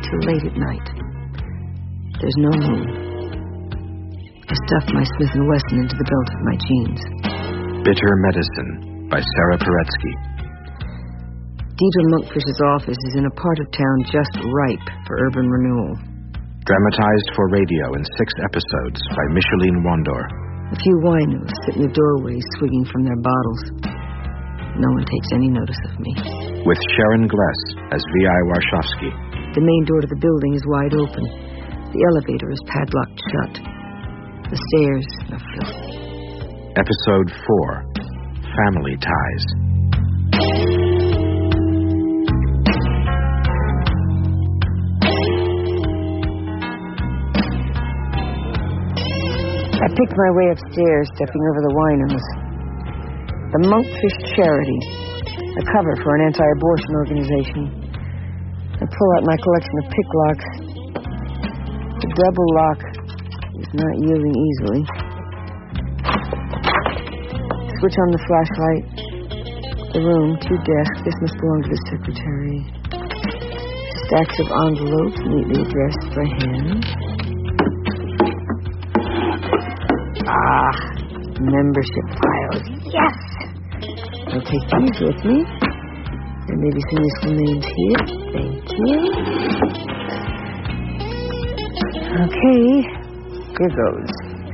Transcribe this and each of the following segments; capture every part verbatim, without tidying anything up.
till late at night. There's no moon. I stuffed my Smith and Wesson into the belt of my jeans. Bitter Medicine by Sarah Paretsky. Dieter Monkfish's office is in a part of town just ripe for urban renewal. Dramatized for radio in six episodes by Micheline Wondor. A few winos sit in the doorways swigging from their bottles. No one takes any notice of me. With Sharon Gless as V I Warshawski. The main door to the building is wide open. The elevator is padlocked shut. The stairs are filthy. Episode four, Family Ties. I picked my way upstairs, stepping over the winos. The Monkfish Charity, a cover for an anti-abortion organization. I pull out my collection of picklocks. The double lock is not yielding easily. Switch on the flashlight. The room, two desks. This must belong to the secretary. Stacks of envelopes neatly addressed by hand. Ah, membership files. Yes! I'll take these with me. There may be some useful names here. Thank you. Okay, here goes.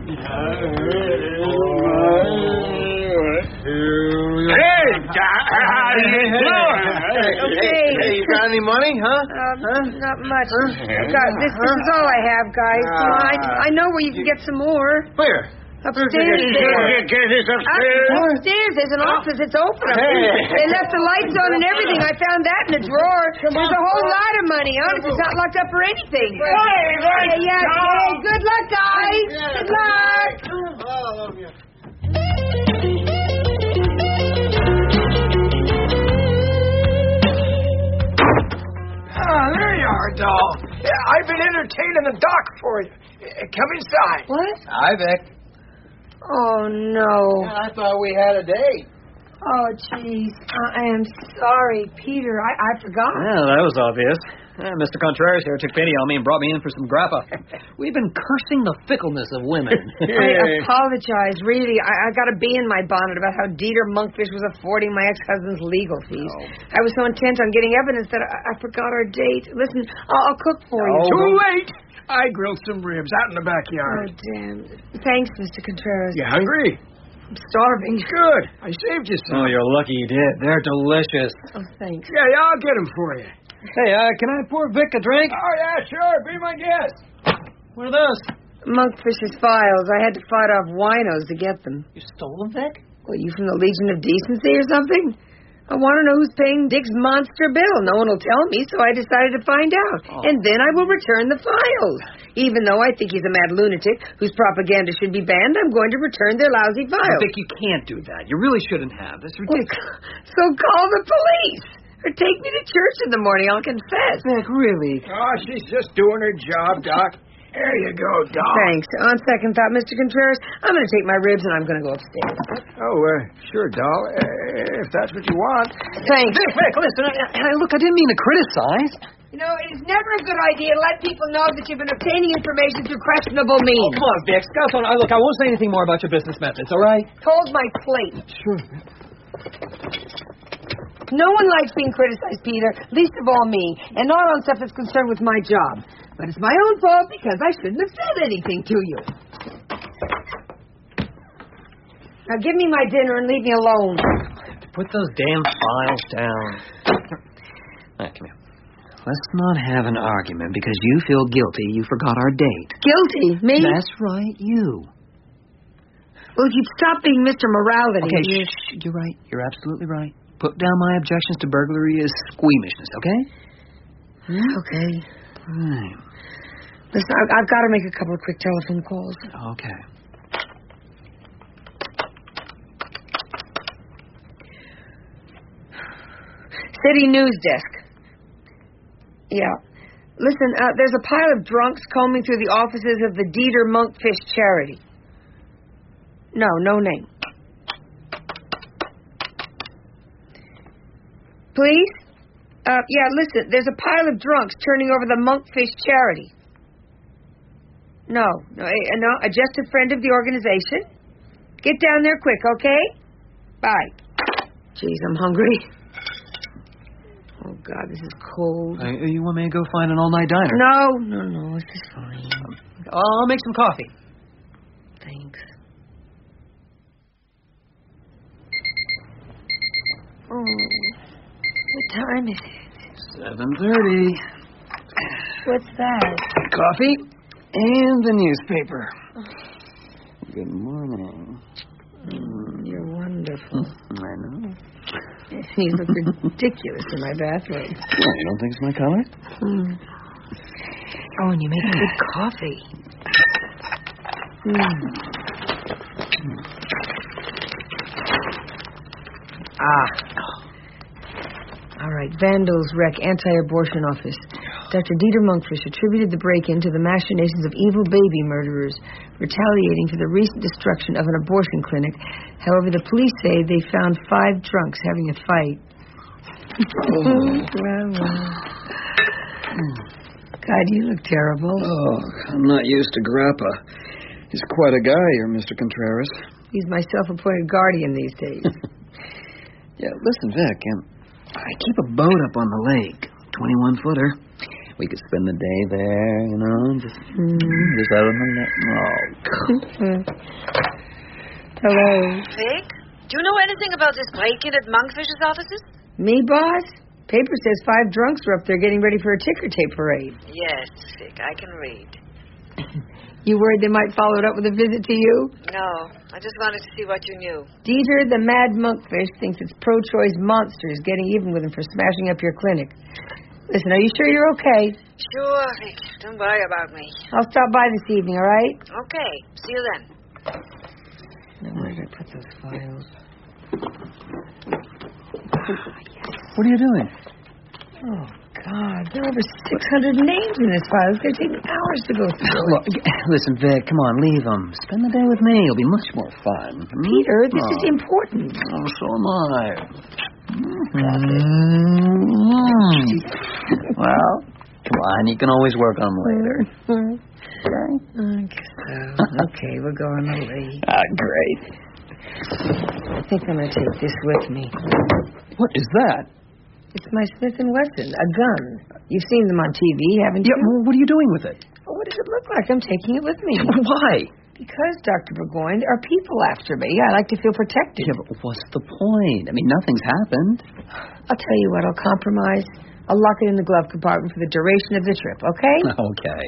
Hey, how do you do? Okay. Hey, you got any money, huh? Um, huh? Not much. I got, this, this is all I have, guys. Come on, I, I know where you can get some more. Where? Upstairs Get there. get this upstairs. Up, upstairs, there's an office. It's open. Hey. They left the lights on and everything. I found that in the drawer. There's a whole lot of money. Honest, it's not locked up for anything. Hey, Yeah, yeah, yeah. Good luck, guys. Good luck. Ah, there you are, doll. Yeah, I've been entertaining the doc for you. Uh, Come inside. What? Hi, Vic. Oh, no. I thought we had a date. Oh, jeez. I am sorry, Peter. I, I forgot. Well, that was obvious. Uh, Mister Contreras here took pity on me and brought me in for some grappa. We've been cursing the fickleness of women. I apologize, really. I, I got a bee in my bonnet about how Dieter Monkfish was affording my ex-husband's legal fees. Oh. I was so intent on getting evidence that I, I forgot our date. Listen, I'll, I'll cook for you. Oh, Too don't- late. I grilled some ribs out in the Oh, backyard. damn. Thanks, Mister Contreras. You hungry? I'm starving. Good. I saved you some. Oh, you're lucky you did. They're delicious. Oh, thanks. Yeah, yeah, I'll get them for you. Hey, uh, can I pour Vic a drink? Oh, yeah, sure. Be my guest. What are those? Monkfish's files. I had to fight off winos to get them. You stole them, Vic? What, you from the Legion of Decency or something? I want to know who's paying Dick's monster bill. No one will tell me, so I decided to find out. Oh. And then I will return the files. Even though I think he's a mad lunatic whose propaganda should be banned, I'm going to return their lousy files. Vic, you can't do that. You really shouldn't have. That's Well, ridiculous. so call the police. Or take me to church in the morning. I'll confess. Vic, really? Oh, she's just doing her job, Doc. There you go, Doc. Thanks. On second thought, Mister Contreras, I'm going to take my ribs and I'm going to go upstairs. Oh, uh, sure, doll. Uh, if that's what you want. Thanks. Vic, Vic, listen. I, I, look, I didn't mean to criticize. You know, it is never a good idea to let people know that you've been obtaining information through questionable means. Oh, come on, Vic. Scout's on. I, look, I won't say anything more about your business methods, all right? Hold my plate. Sure. No one likes being criticized, Peter, least of all me, and not on stuff that's concerned with my job. But it's my own fault because I shouldn't have said anything to you. Now give me my dinner and leave me alone. Put those damn files down. All right, come here. Let's not have an argument because you feel guilty you forgot our date. Guilty? Me? That's right, you. Well, if you'd stop being Mister Morality... Okay, you... shh, you're right. You're absolutely right. Put down my objections to burglary as squeamishness, okay? Okay. Right. Listen, I've, I've got to make a couple of quick telephone calls. Okay. City News Desk. Yeah. Listen, uh, there's a pile of drunks combing through the offices of the Dieter Monkfish Charity. No, no name. Please? Uh, yeah, listen, there's a pile of drunks turning over the Monkfish charity. No, no, uh, no, uh, just a friend of the organization. Get down there quick, okay? Bye. Jeez, I'm hungry. Oh, God, this is cold. Uh, you want me to go find an all-night diner? No, no, no, this is fine. Um, I'll make some coffee. Thanks. Oh, what time is it? seven thirty. What's that? Coffee and the newspaper. Good morning. Mm, you're wonderful. I know. You look ridiculous in my bathroom. Well, you don't think it's my color? Mm. Oh, and you make good coffee. Mm. Ah. All right, vandals wreck anti-abortion office. Doctor Dieter Monkfish attributed the break-in to the machinations of evil baby murderers, retaliating for the recent destruction of an abortion clinic. However, the police say they found five drunks having a fight. Oh. Well, well. God, you look terrible. Oh, I'm not used to Grappa. He's quite a guy, your Mister Contreras. He's my self-appointed guardian these days. Yeah, listen, Vic, um, I keep a boat up on the lake, twenty-one footer. We could spend the day there, you know, just, mm. just out on the lake. Oh, God. Hello. Vic, do you know anything about this break-in at Monkfish's offices? Me, boss? Paper says five drunks were up there getting ready for a ticker tape parade. Yes, Vic, I can read. You worried they might follow it up with a visit to you? No, I just wanted to see what you knew. Dieter, the mad monkfish, thinks it's pro-choice monsters getting even with him for smashing up your clinic. Listen, are you sure you're okay? Sure, Vic. Don't worry about me. I'll stop by this evening, all right? Okay. See you then. Now, where did I put those files? What are you doing? Oh, God. There are over six hundred names in this file. It's going to take me hours to go through. Look, listen, Vic, come on, leave them. Spend the day with me. It'll be much more fun. Peter, this oh. is important. Oh, so am I. Mm-hmm. Well, come on. You can always work on them later. Okay. Okay, we're going away. Ah, great. I think I'm going to take this with me. What is that? It's my Smith and Wesson, a gun. You've seen them on T V, haven't yeah, you? Well, what are you doing with it? Well, what does it look like? I'm taking it with me. Why? Because, Doctor Burgoyne, there are people after me. I like to feel protected. Yeah, but what's the point? I mean, nothing's happened. I'll tell you what, I'll compromise. I'll lock it in the glove compartment for the duration of the trip, okay? Okay.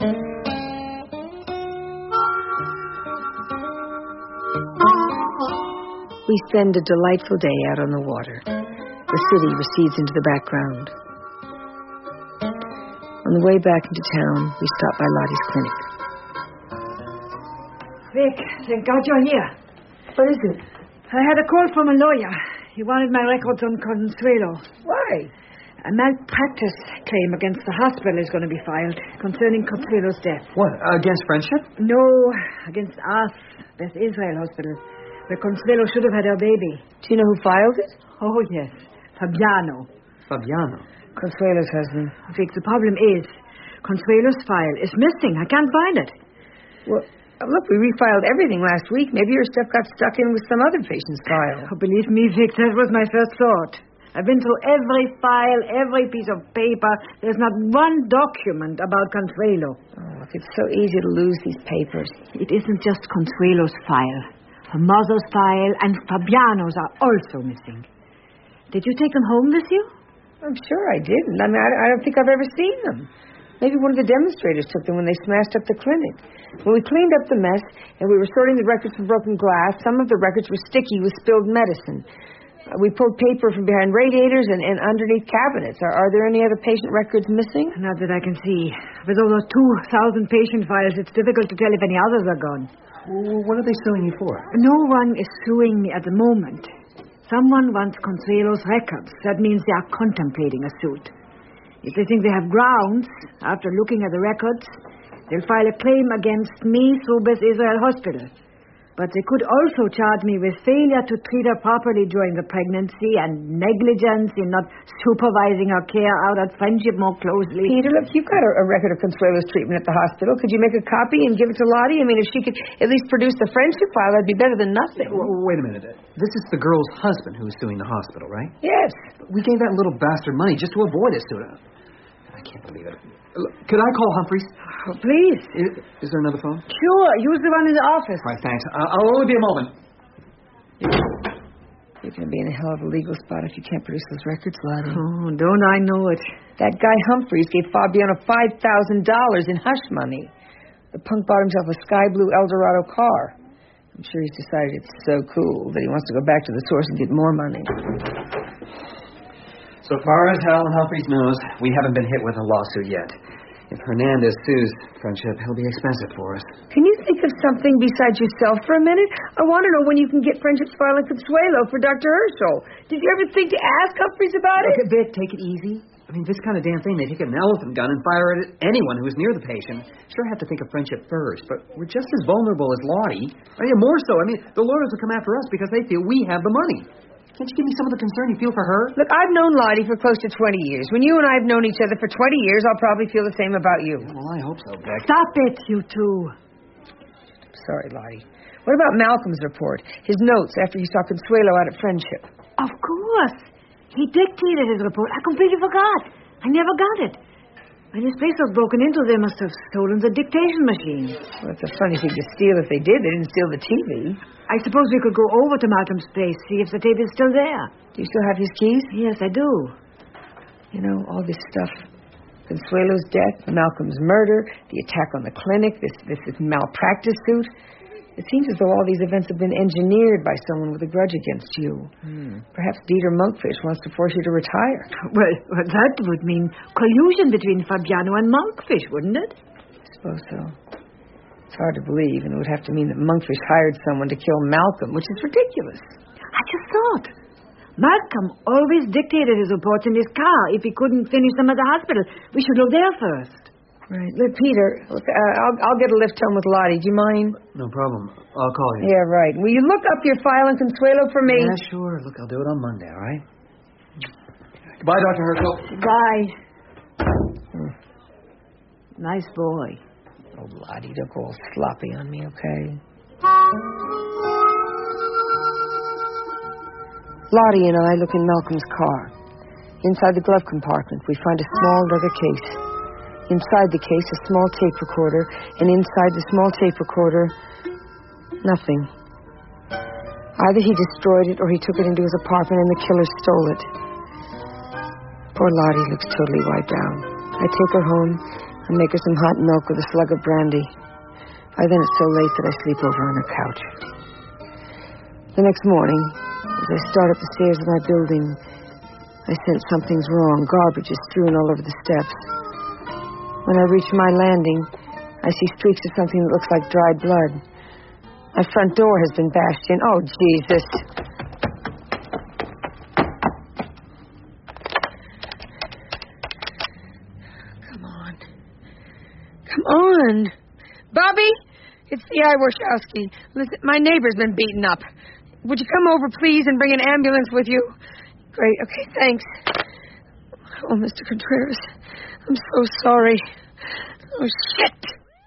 We spend a delightful day out on the water. The city recedes into the background. On the way back into town, we stop by Lottie's clinic. Vic, thank God you're here. What is it? I had a call from a lawyer. He wanted my records on Consuelo. Why? A malpractice claim against the hospital is going to be filed concerning Consuelo's death. What, against Friendship? No, against us, Beth Israel Hospital, where Consuelo should have had her baby. Do you know who filed it? Oh, yes. Fabiano. Fabiano? Consuelo's husband. Vic, the problem is, Consuelo's file is missing. I can't find it. Well, look, we refiled everything last week. Maybe your stuff got stuck in with some other patient's file. Oh, believe me, Vic, that was my first thought. I've been through every file, every piece of paper. There's not one document about Consuelo. Oh, look, it's so easy to lose these papers. It isn't just Consuelo's file. Her mother's file and Fabiano's are also missing. Did you take them home with you? I'm sure I didn't. I mean, I don't think I've ever seen them. Maybe one of the demonstrators took them when they smashed up the clinic. When we cleaned up the mess and we were sorting the records from broken glass, some of the records were sticky with spilled medicine. Uh, we pulled paper from behind radiators and, and underneath cabinets. Are, are there any other patient records missing? Not that I can see. With over two thousand patient files, it's difficult to tell if any others are gone. Well, what are they suing you for? No one is suing me at the moment. Someone wants Consuelo's records. That means they are contemplating a suit. If they think they have grounds, after looking at the records, they'll file a claim against me through Beth Israel Hospital. But they could also charge me with failure to treat her properly during the pregnancy and negligence in not supervising her care out at Friendship more closely. Peter, look, you've got a, a record of Consuelo's treatment at the hospital. Could you make a copy and give it to Lottie? I mean, if she could at least produce the Friendship file, that'd be better than nothing. W- wait a minute. This is the girl's husband who's suing the hospital, right? Yes. We gave that little bastard money just to avoid a suit. I can't believe it. Could I call Humphreys? Oh, please. Is, is there another phone? Sure. Use the one in the office. All right, thanks. Uh, I'll only be a moment. You're going to be in a hell of a legal spot if you can't produce those records, Lottie. Oh, don't I know it. That guy Humphreys gave Fabiano five thousand dollars in hush money. The punk bought himself a sky blue Eldorado car. I'm sure he's decided it's so cool that he wants to go back to the source and get more money. So far as Hal Humphreys knows, we haven't been hit with a lawsuit yet. If Hernandez sues Friendship, he'll be expensive for us. Can you think of something besides yourself for a minute? I want to know when you can get Friendship's file in Consuelo for Doctor Herschel. Did you ever think to ask Humphreys about Look, it? Vic, take it easy. I mean, this kind of damn thing, they take an elephant gun and fire it at anyone who's near the patient. Sure have to think of Friendship first, but we're just as vulnerable as Lottie. I mean, more so. I mean, the lawyers will come after us because they feel we have the money. Can't you give me some of the concern you feel for her? Look, I've known Lottie for close to twenty years. When you and I have known each other for twenty years, I'll probably feel the same about you. Yeah, well, I hope so, Beck. Stop it, you two. Sorry, Lottie. What about Malcolm's report? His notes after he saw Consuelo out at Friendship. Of course. He dictated his report. I completely forgot. I never got it. When his place was broken into, they must have stolen the dictation machine. Well, it's a funny thing to steal if they did. They didn't steal the T V. I suppose we could go over to Malcolm's place, see if the tape is still there. Do you still have his keys? Yes, I do. You know, all this stuff. Consuelo's death, Malcolm's murder, the attack on the clinic, this, this, this malpractice suit. It seems as though all these events have been engineered by someone with a grudge against you. Hmm. Perhaps Dieter Monkfish wants to force you to retire. Well, well, that would mean collusion between Fabiano and Monkfish, wouldn't it? I suppose so. It's hard to believe, and it would have to mean that Monkfish hired someone to kill Malcolm, which is ridiculous. I just thought. Malcolm always dictated his reports in his car if he couldn't finish them at the hospital. We should go there first. Right. Look, Peter, look, uh, I'll, I'll get a lift home with Lottie. Do you mind? No problem. I'll call you. Yeah, right. Will you look up your file in Consuelo for me? Yeah, sure. Look, I'll do it on Monday, all right? Goodbye, Doctor Herschel. Goodbye. Hmm. Nice boy. Oh, Lottie, don't go all sloppy on me, okay? Lottie and I look in Malcolm's car. Inside the glove compartment, we find a small leather case. Inside the case, a small tape recorder, and inside the small tape recorder, nothing. Either he destroyed it or he took it into his apartment and the killer stole it. Poor Lottie looks totally wiped out. I take her home and make her some hot milk with a slug of brandy. By then it's so late that I sleep over on her couch. The next morning, as I start up the stairs of my building, I sense something's wrong. Garbage is strewn all over the steps. When I reach my landing, I see streaks of something that looks like dried blood. My front door has been bashed in. Oh, Jesus. Come on. Come on. Bobby, it's the Iwarshowski. Listen, my neighbor's been beaten up. Would you come over, please, and bring an ambulance with you? Great. Okay, thanks. Oh, Mister Contreras, I'm so sorry. Oh, shit.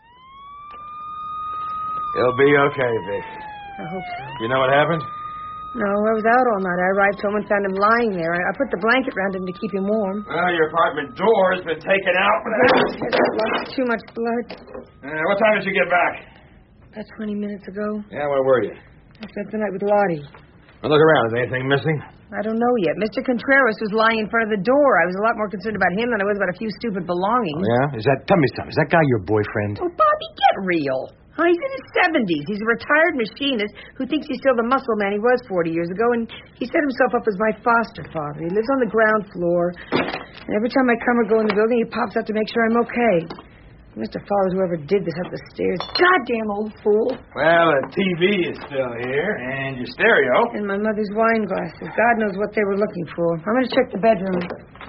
You'll be okay, Vic. I hope so. You know what happened? No, I was out all night. I arrived home and found him lying there. I, I put the blanket around him to keep him warm. Well, your apartment door has been taken out. Too much blood. Uh, what time did you get back? About twenty minutes ago. Yeah, where were you? I spent the night with Lottie. Well, look around. Is anything missing? I don't know yet. Mister Contreras was lying in front of the door. I was a lot more concerned about him than I was about a few stupid belongings. Oh, yeah? Is that... Tell me something. Is that guy your boyfriend? Oh, Bobby, get real. Oh, he's in his seventies. He's a retired machinist who thinks he's still the muscle man he was forty years ago, and he set himself up as my foster father. He lives on the ground floor, and every time I come or go in the building, he pops out to make sure I'm okay. He must have followed whoever did this up the stairs. Goddamn old fool. Well, the T V is still here, and your stereo. And my mother's wine glasses. God knows what they were looking for. I'm going to check the bedroom.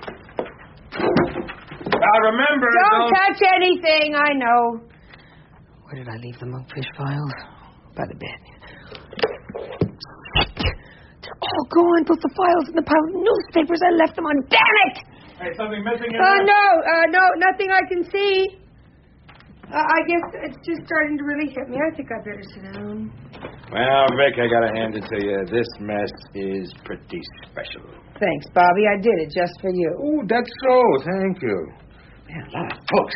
Now, remember... Don't, don't... touch anything, I know. Where did I leave the Monkfish files? By the bed. They're all gone. Both the files and the pile of newspapers. I left them on. Damn it! Hey, something missing in Uh, there? no, uh, no, nothing I can see. Uh, I guess it's just starting to really hit me. I think I better sit down. Well, Vic, I gotta hand it to you. This mess is pretty special. Thanks, Bobby. I did it just for you. Oh, that's so. Thank you. Man, a lot of books.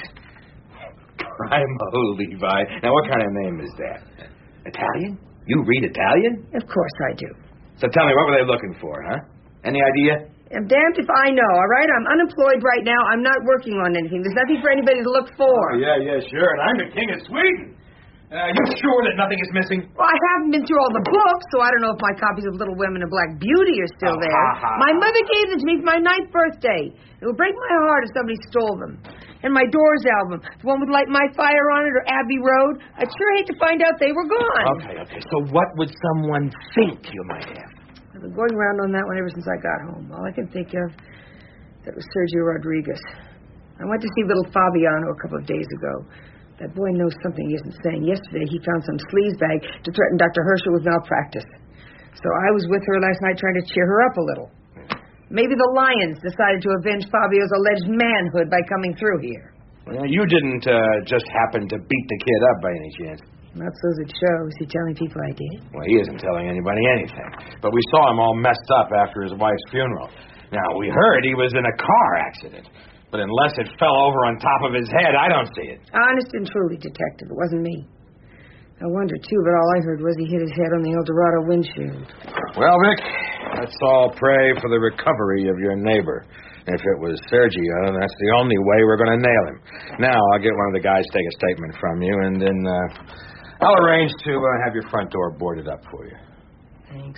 Primo Levi. Now, what kind of name is that? Italian? You read Italian? Of course I do. So tell me, what were they looking for, huh? Any idea? I'm damned if I know, all right? I'm unemployed right now. I'm not working on anything. There's nothing for anybody to look for. Oh, yeah, yeah, sure. And I'm the king of Sweden. Uh, you sure that nothing is missing? Well, I haven't been through all the books, so I don't know if my copies of Little Women and Black Beauty are still Oh, there. ha, ha, my ha. mother gave them to me for my ninth birthday. It would break my heart if somebody stole them. And my Doors album, the one with Light My Fire on it or Abbey Road. I'd sure hate to find out they were gone. Okay, okay. So what would someone think you might have? I've been going around on that one ever since I got home. All I can think of that was Sergio Rodriguez. I went to see little Fabiano a couple of days ago. That boy knows something he isn't saying. Yesterday he found some sleaze bag to threaten Doctor Herschel with malpractice. So I was with her last night trying to cheer her up a little. Maybe the Lions decided to avenge Fabio's alleged manhood by coming through here. Well, you didn't uh, just happen to beat the kid up by any chance. Not so's it shows. He telling people I did? Well, he isn't telling anybody anything. But we saw him all messed up after his wife's funeral. Now, we heard he was in a car accident. But unless it fell over on top of his head, I don't see it. Honest and truly, Detective. It wasn't me. I wondered, too, but all I heard was he hit his head on the El Dorado windshield. Well, Vic, let's all pray for the recovery of your neighbor. If it was Sergio, that's the only way we're going to nail him. Now, I'll get one of the guys to take a statement from you, and then uh, I'll arrange to uh, have your front door boarded up for you. Thanks.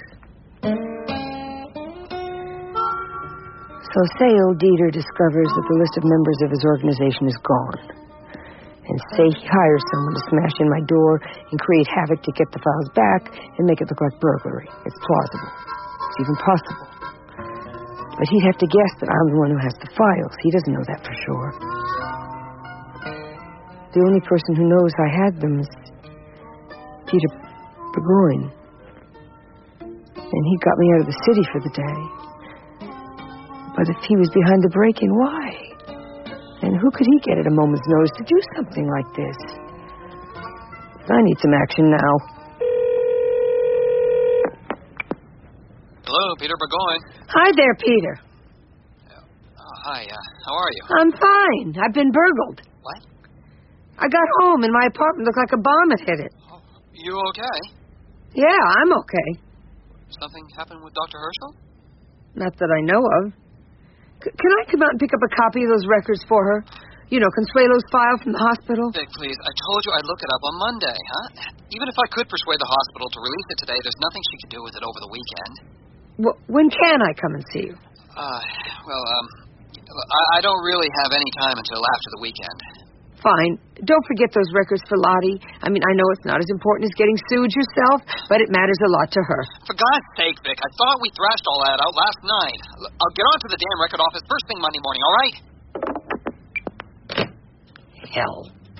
So say old Dieter discovers that the list of members of his organization is gone. And say he hires someone to smash in my door and create havoc to get the files back and make it look like burglary. It's plausible. It's even possible. But he'd have to guess that I'm the one who has the files. He doesn't know that for sure. The only person who knows I had them is Peter Burgoyne. And he got me out of the city for the day. But if he was behind the break-in, why? And who could he get at a moment's notice to do something like this? I need some action now. Hello, Peter Burgoyne. Hi there, Peter. Oh, hi. Uh, how are you? I'm fine. I've been burgled. What? I got home and my apartment looked like a bomb had hit it. Oh, you okay? Yeah, I'm okay. Something happened with Doctor Herschel? Not that I know of. C- can I come out and pick up a copy of those records for her? You know, Consuelo's file from the hospital? Vic, please. I told you I'd look it up on Monday, huh? Even if I could persuade the hospital to release it today, there's nothing she could do with it over the weekend. Well, when can I come and see you? Uh, well, um, I, I don't really have any time until after the weekend. Fine. Don't forget those records for Lottie. I mean, I know it's not as important as getting sued yourself, but it matters a lot to her. For God's sake, Vic, I thought we thrashed all that out last night. I'll get on to the damn record office first thing Monday morning, all right? Hell.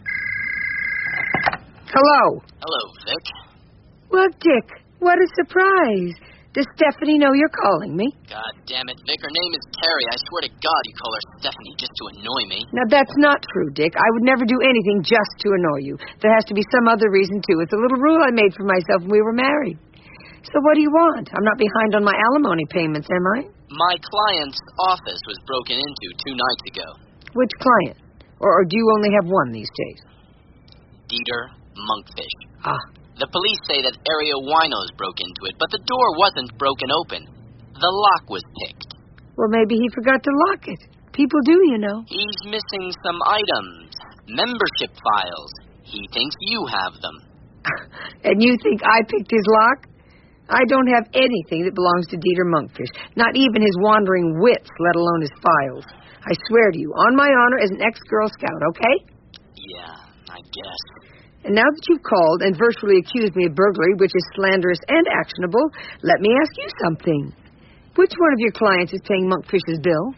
Hello. Hello, Vic. Well, Dick, what a surprise. Does Stephanie know you're calling me? God damn it, Vic. Her name is Terry. I swear to God you call her Stephanie just to annoy me. Now, that's not true, Dick. I would never do anything just to annoy you. There has to be some other reason, too. It's a little rule I made for myself when we were married. So what do you want? I'm not behind on my alimony payments, am I? My client's office was broken into two nights ago. Which client? Or, or do you only have one these days? Dieter Monkfish. Ah. The police say that Ario Winos broke into it, but the door wasn't broken open. The lock was picked. Well, maybe he forgot to lock it. People do, you know. He's missing some items. Membership files. He thinks you have them. And you think I picked his lock? I don't have anything that belongs to Dieter Monkfish. Not even his wandering wits, let alone his files. I swear to you, on my honor as an ex-Girl Scout, okay? Yeah, I guess. And now that you've called and virtually accused me of burglary, which is slanderous and actionable, let me ask you something. Which one of your clients is paying Monkfish's bill?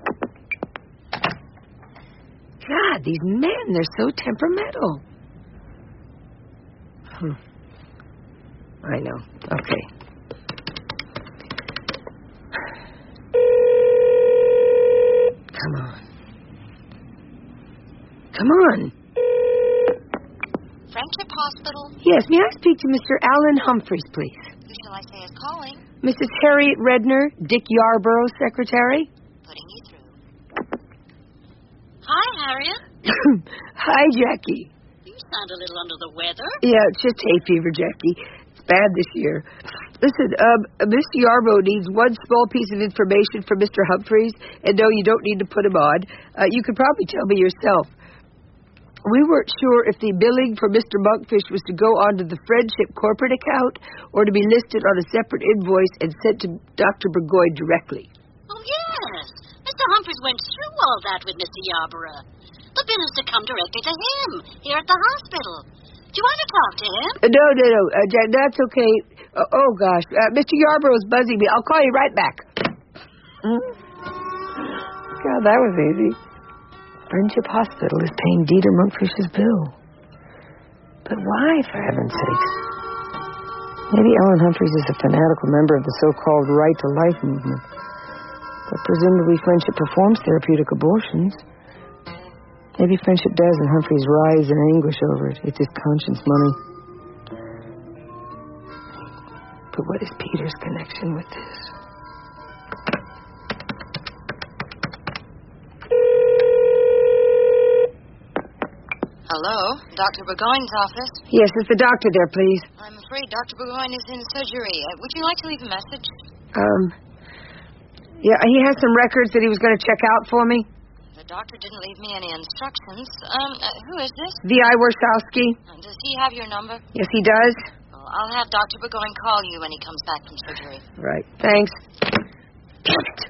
God, these men, they're so temperamental. Hmm. I know. Okay. Come on. Come on. Friendship Hospital? Yes, may I speak to Mister Alan Humphreys, please? Who shall I say is calling? Missus Harriet Redner, Dick Yarborough's secretary. Putting you through. Hi, Harriet. Hi, Jackie. You sound a little under the weather. Yeah, it's just hay fever, Jackie. It's bad this year. Listen, um, Mister Yarborough needs one small piece of information from Mister Humphreys, and no, you don't need to put him on. Uh, you could probably tell me yourself. We weren't sure if the billing for Mister Monkfish was to go onto the Friendship corporate account or to be listed on a separate invoice and sent to Doctor Burgoyne directly. Oh, yes. Mister Humphreys went through all that with Mister Yarborough. The bill is to come directly to him here at the hospital. Do you want to talk to him? Uh, no, no, no. Uh, Jack, that's okay. Uh, oh, gosh. Uh, Mister Yarborough's buzzing me. I'll call you right back. Mm. God, that was easy. Friendship Hospital is paying Dieter Monkfish's bill. But why, for heaven's sakes? Maybe Ellen Humphreys is a fanatical member of the so-called Right to Life movement. But presumably Friendship performs therapeutic abortions. Maybe Friendship does, and Humphreys writhes in anguish over it. It's his conscience money. But what is Peter's connection with this? Hello, Doctor Burgoyne's office. Yes, is the doctor there, please? I'm afraid Doctor Burgoyne is in surgery. Uh, would you like to leave a message? Um, yeah, he has some records that he was going to check out for me. The doctor didn't leave me any instructions. Um, uh, who is this? V I Warsowski. Uh, does he have your number? Yes, he does. Well, I'll have Doctor Burgoyne call you when he comes back from surgery. Right. Thanks. Damn it.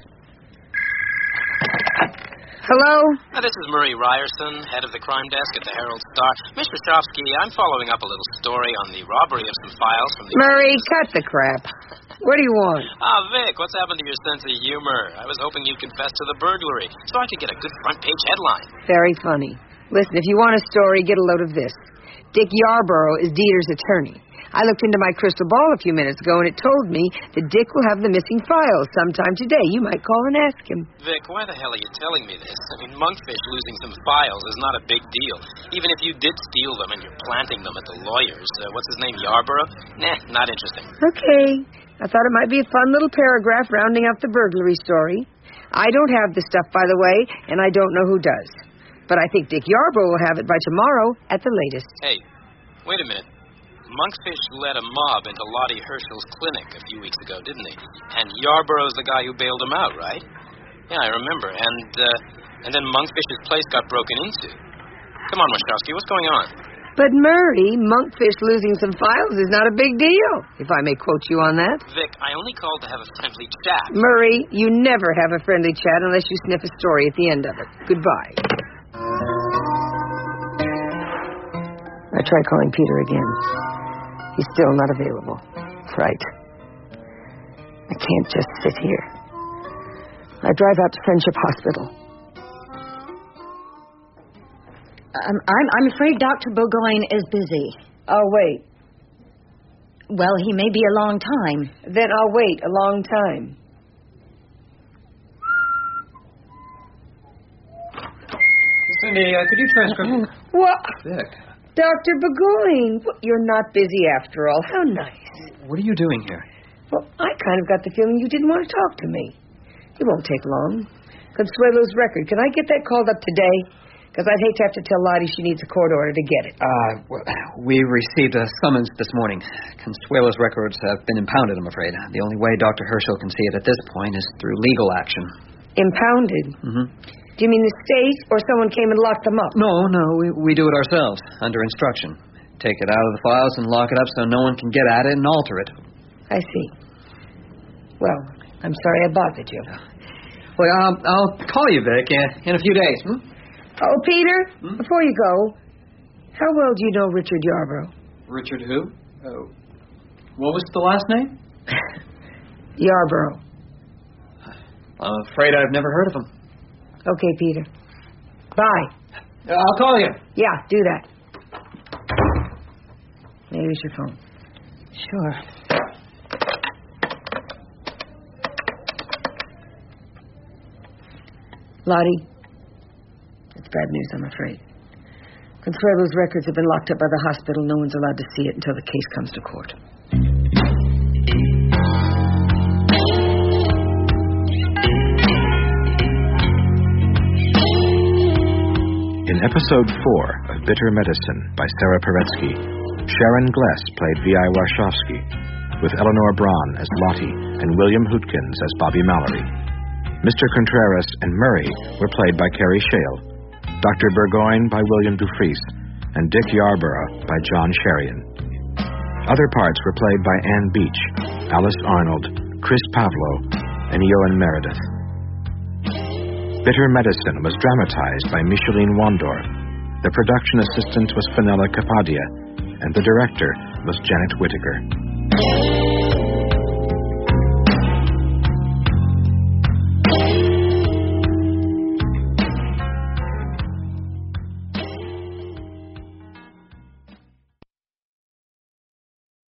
Hello? Uh, this is Murray Ryerson, head of the crime desk at the Herald Star. Miss Warsowski, I'm following up a little story on the robbery of some files from the... Murray, cut the crap. What do you want? Ah, Vic, what's happened to your sense of humor? I was hoping you'd confess to the burglary, so I could get a good front-page headline. Very funny. Listen, if you want a story, get a load of this. Dick Yarborough is Dieter's attorney. I looked into my crystal ball a few minutes ago, and it told me that Dick will have the missing files sometime today. You might call and ask him. Vic, why the hell are you telling me this? I mean, Monkfish losing some files is not a big deal. Even if you did steal them and you're planting them at the lawyers. Uh, what's his name, Yarborough? Nah, not interesting. Okay. I thought it might be a fun little paragraph rounding up the burglary story. I don't have the stuff, by the way, and I don't know who does. But I think Dick Yarborough will have it by tomorrow at the latest. Hey, wait a minute. Monkfish led a mob into Lottie Herschel's clinic a few weeks ago, didn't he? And Yarborough's the guy who bailed him out, right? Yeah, I remember. And uh, and then Monkfish's place got broken into. Come on, Warsowski, what's going on? But Murray, Monkfish losing some files is not a big deal, if I may quote you on that. Vic, I only called to have a friendly chat. Murray, you never have a friendly chat unless you sniff a story at the end of it. Goodbye. I tried calling Peter again. He's still not available. Right. I can't just sit here. I drive out to Friendship Hospital. Um, I'm, I'm afraid Doctor Burgoyne is busy. I'll wait. Well, he may be a long time. Then I'll wait a long time. Cindy, uh, could you transcribe... What? Vic. Doctor Burgoyne, you're not busy after all. How nice. What are you doing here? Well, I kind of got the feeling you didn't want to talk to me. It won't take long. Consuelo's record. Can I get that called up today? Because I'd hate to have to tell Lottie she needs a court order to get it. Uh, well, we received a summons this morning. Consuelo's records have been impounded, I'm afraid. The only way Doctor Herschel can see it at this point is through legal action. Impounded? Mm-hmm. Do you mean the state, or someone came and locked them up? No, no, we, we do it ourselves, under instruction. Take it out of the files and lock it up so no one can get at it and alter it. I see. Well, I'm sorry I bothered you. Well, I'll, I'll call you, Vic, in, in a few days. Hmm? Oh, Peter, hmm? before you go, how well do you know Richard Yarborough? Richard who? Oh, what was the last name? Yarborough. I'm afraid I've never heard of him. Okay, Peter. Bye. Uh, I'll call you. Yeah, do that. Maybe it's your phone. Sure. Lottie, it's bad news, I'm afraid. Consuelo's records have been locked up by the hospital. No one's allowed to see it until the case comes to court. In episode four of Bitter Medicine by Sarah Paretsky, Sharon Gless played V I Warshawski, with Eleanor Braun as Lottie and William Hootkins as Bobby Mallory. Mister Contreras and Murray were played by Carrie Shale, Doctor Burgoyne by William Dufresne, and Dick Yarborough by John Sherian. Other parts were played by Ann Beach, Alice Arnold, Chris Pavlo, and Eoin Meredith. Bitter Medicine was dramatized by Micheline Wandor. The production assistant was Fenella Capadia, and the director was Janet Whittaker.